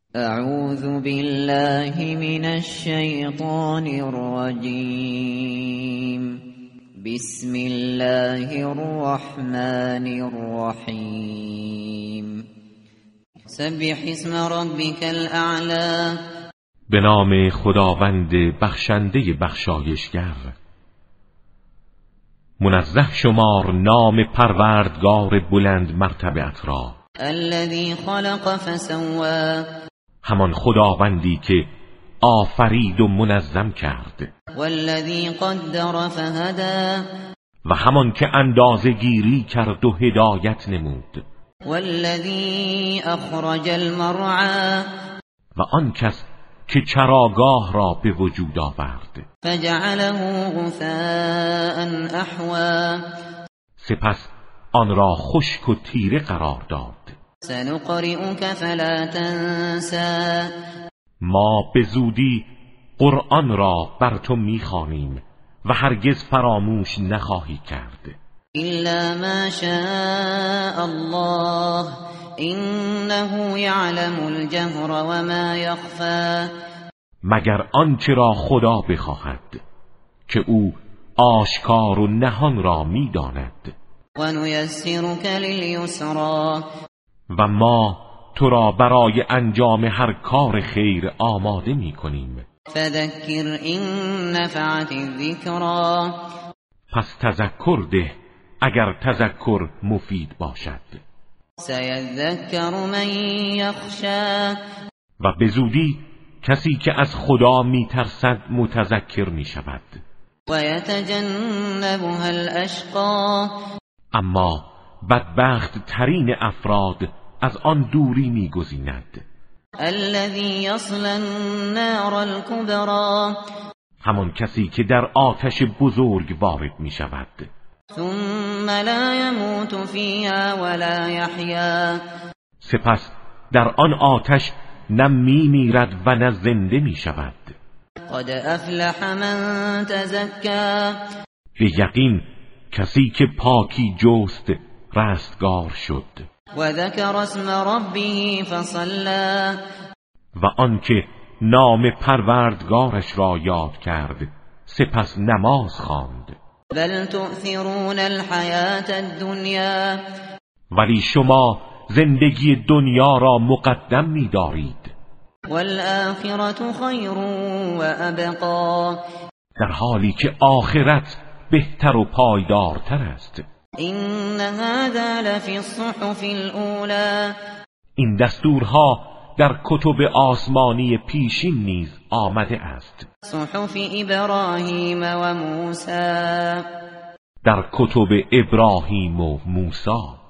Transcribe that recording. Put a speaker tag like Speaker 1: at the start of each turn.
Speaker 1: اعوذ بالله من الشیطان الرجیم. بسم الله الرحمن الرحیم. سبح اسم ربک الاعلی.
Speaker 2: به نام خداوند بخشنده بخشایشگر. منزه شمار نام پروردگار بلند مرتبت را.
Speaker 1: الذی خلق فسوی.
Speaker 2: همان خداوندی که آفرید و منظم کرد.
Speaker 1: والذی قدر فهدی.
Speaker 2: و همان که اندازه گیری کرد و هدایت نمود.
Speaker 1: والذی اخرج المرعی.
Speaker 2: و آن کس که چراگاه را به وجود آورد.
Speaker 1: فجعله غثاء احوی.
Speaker 2: سپس آن را خشک و تیره قرار داد.
Speaker 1: سنقرئک فلا تنسی.
Speaker 2: ما به زودی قرآن را بر تو می‌خوانیم و هرگز فراموش نخواهی کرد.
Speaker 1: الا ما شاء الله انه یعلم الجهر و ما یخفی.
Speaker 2: مگر آنچه را خدا بخواهد که او آشکار و نهان را می‌داند.
Speaker 1: و نیسرک للیسری.
Speaker 2: و ما تو را برای انجام هر کار خیر آماده می‌کنیم.
Speaker 1: فذکر این نفعت الذکری.
Speaker 2: پس تذکر ده اگر تذکر مفید باشد.
Speaker 1: سیذکر من یخشی.
Speaker 2: و به زودی کسی که از خدا می‌ترسد متذکر می‌شود.
Speaker 1: و یتجنبها الاشقی.
Speaker 2: اما بدبخت ترین افراد از آن دوری می‌گزیند.
Speaker 1: الذی یصلی النار الکبری.
Speaker 2: همان کسی که در آتش بزرگ وارد می‌شود.
Speaker 1: ثم لا يموت فيها ولا يحيا.
Speaker 2: سپس در آن آتش نه می‌میرد و نه زنده می‌شود.
Speaker 1: قد افلح من تزکی.
Speaker 2: به یقین کسی که پاکی جست رستگار شد.
Speaker 1: و ذکر اسم ربه فصلی.
Speaker 2: و آنکه نام پروردگارش را یاد کرد سپس نماز خواند.
Speaker 1: بل تؤثرون الحیاة الدنیا.
Speaker 2: ولی شما زندگی دنیا را مقدم می‌دارید.
Speaker 1: والآخرة خیر و ابقی.
Speaker 2: در حالی که آخرت بهتر و پایدارتر است.
Speaker 1: این هذا لفی الصحف الاولی.
Speaker 2: این دستورها در کتب آسمانی پیشین نیز آمده است.
Speaker 1: صحف ابراهیم و موسی.
Speaker 2: در کتب ابراهیم و موسی.